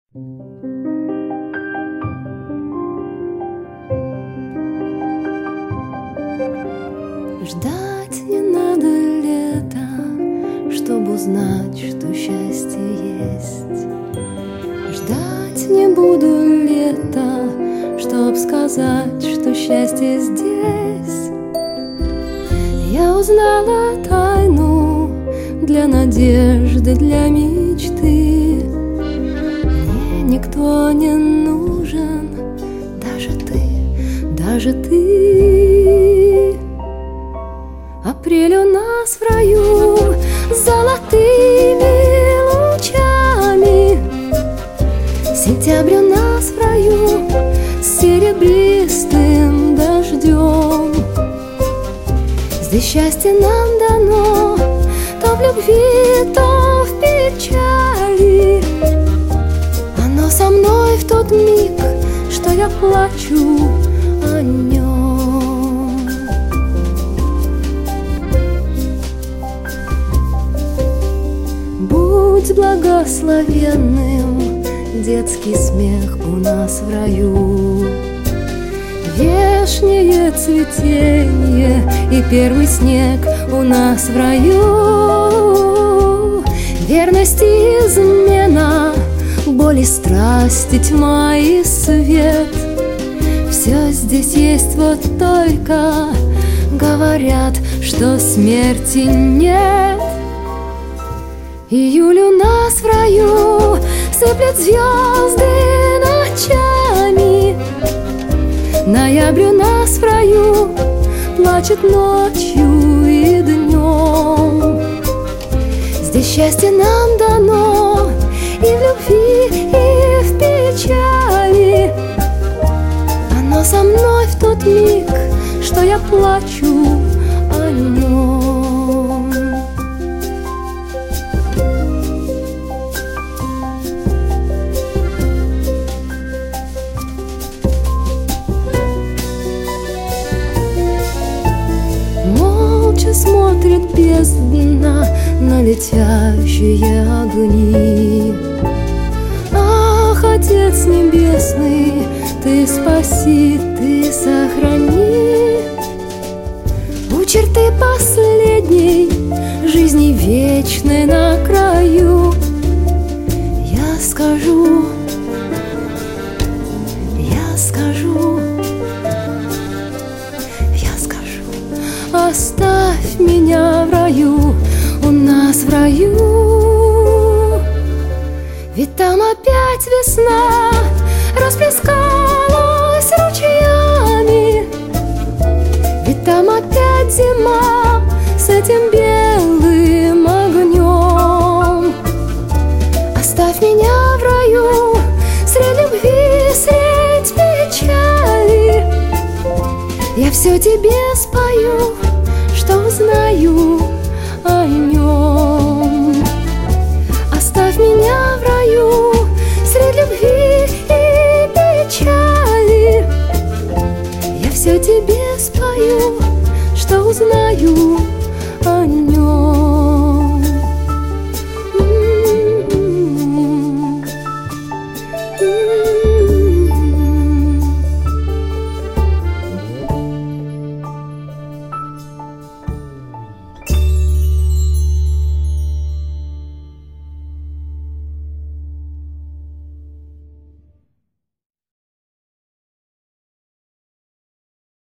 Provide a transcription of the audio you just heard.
Ждать не надо лета, чтобы узнать, что счастье есть. Ждать не буду лета, чтоб сказать, что счастье здесь. Я узнала тайну для надежды, для мечты. Мне никто не нужен, даже ты, даже ты. Апрель у нас в раю с золотыми лучами. Сентябрь у нас в раю с серебристым дождем. Здесь счастье нам дано то в любви, то в печали. Оно со мной в тот миг, что я плачу о нем. Будь благословенным детский смех у нас в раю, вешнее цветение и первый снег у нас в раю. Верность и измена, боль и страсть, и тьма и свет. Все здесь есть, вот только говорят, что смерти нет. Июль у нас в раю сыплет звезды ночами. Ноябрь у нас в раю плачет ночью и днем. Здесь счастье нам дано и в любви, и в печали. Оно со мной в тот миг, что я плачу о нем. Молча смотрит бездна на летящие огни. Ах, Отец Небесный, Ты спаси, Ты сохрани. У черты последней жизни вечной на краю я скажу, оставь меня в раю, у нас в раю. Ведь там опять весна расплескалась ручьями. Ведь там опять зима с этим белым огнем. Оставь меня в раю средь любви, средь печали. Я все тебе спою, что знаю о нем.